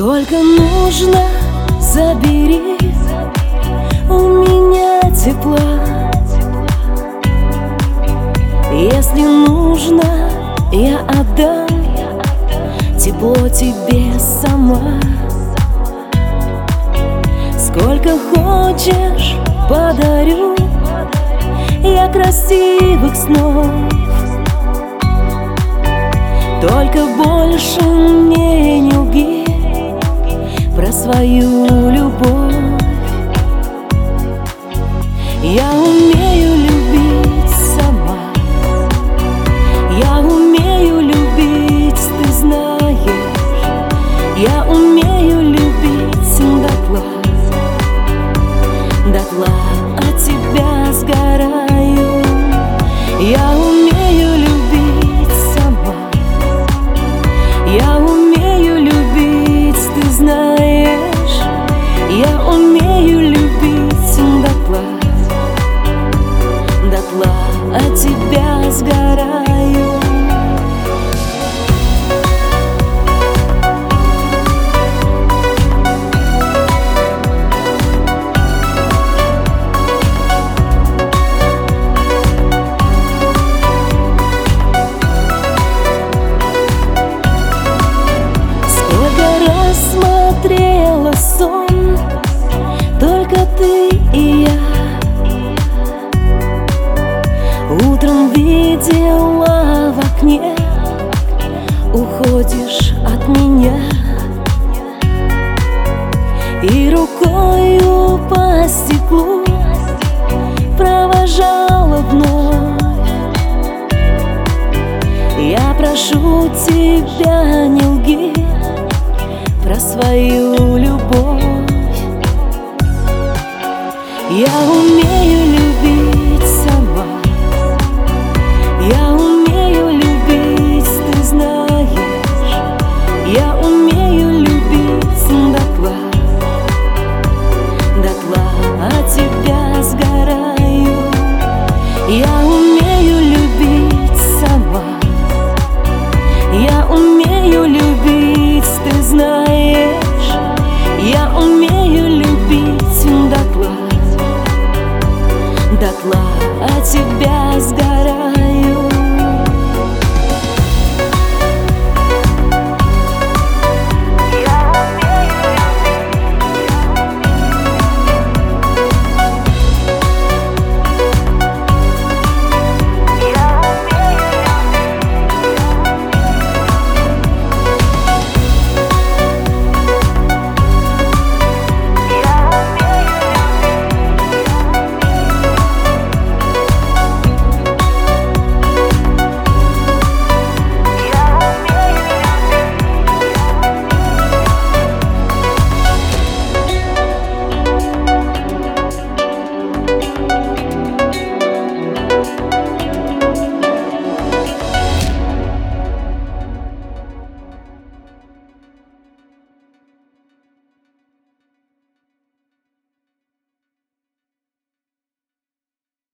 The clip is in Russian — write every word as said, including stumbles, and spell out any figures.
Сколько нужно, забери, у меня тепла. Если нужно, я отдам тепло тебе сама. Сколько хочешь, подарю я красивых снов. Только больше мне не лги про свою любовь. Я умею любить сама, я умею любить, ты знаешь. Я умею любить дотла, дотла от тебя сгораю. Я умею любить сама, я умею любить, ты знаешь. Я умею любить дотла, дотла от тебя сгораю. Смотрела сон, только ты и я. Утром видела в окне, уходишь от меня. И рукою по стеклу провожала вновь. Я прошу тебя, не лги про свою любовь. Я умею любить сама, я умею любить, ты знаешь. Я умею любить дотла, дотла от тебя сгораю. Я умею любить сама, я умею любить, ты знаешь. Я умею любить дотла, дотла от тебя сгораю.